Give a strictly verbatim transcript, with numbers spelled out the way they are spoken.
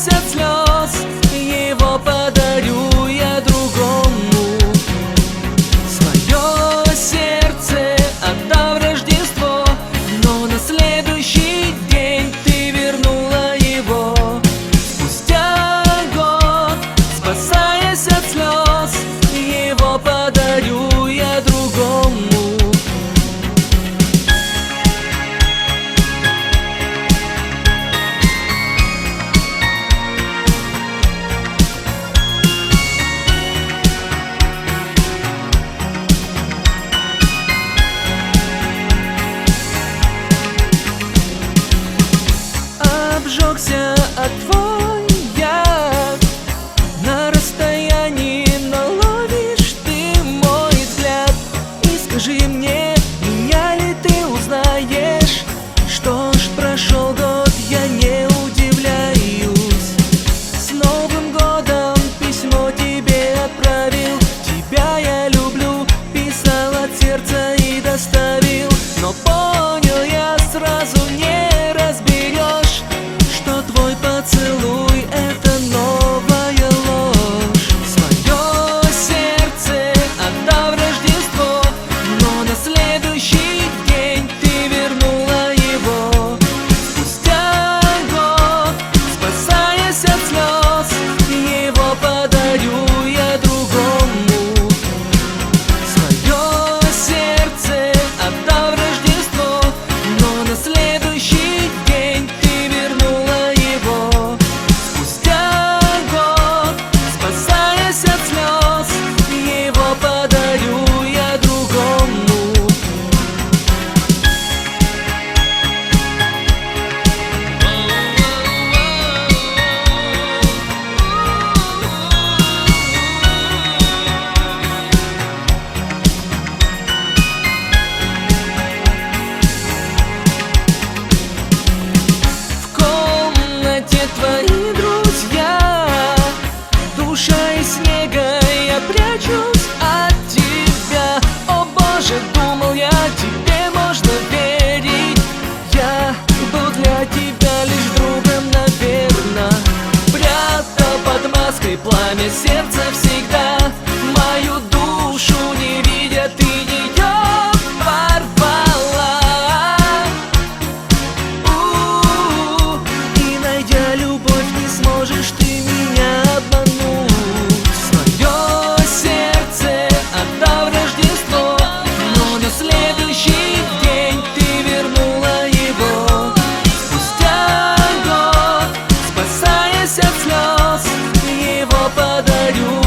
Спасаясь от слез, его подарю я другому. Свое сердце отдав Рождество, но на следующий день ты вернула его. Спустя год, спасаясь от слез, его подарю я другому. Обжегся от твой яд, на расстоянии наловишь ты мой взгляд. И скажи мне, меня ли ты узнаешь? Что ж, прошел год, я не удивляюсь. С Новым годом письмо тебе отправил. Тебя я люблю, писал от сердца и доставил. Но понял я сразу, не разберешь, что твой поцелуй — это новая ложь. Свое сердце отдав Рождество, но на следующий день ты вернула его. Спустя год, спасаясь от слез, его подарю я другому. Свое сердце отдав Рождество, но на следующий день ты вернула его. Спустя год, спасаясь от слез, его подарю я другому. В комнате твои друзья, душа из снега, я прячусь от тебя. О Боже, думал я, тебе можно верить. Я был для тебя лишь другом, наверно. Прятал под маской пламя сердца всегда. Мою душу не видя, ты ее порвала. У-у-у. И найдя любовь, не сможешь ты меня обмануть. Свое сердце отдав Рождество, но на следующий день ты вернула его. Спустя год, спасаясь от слез, его подарю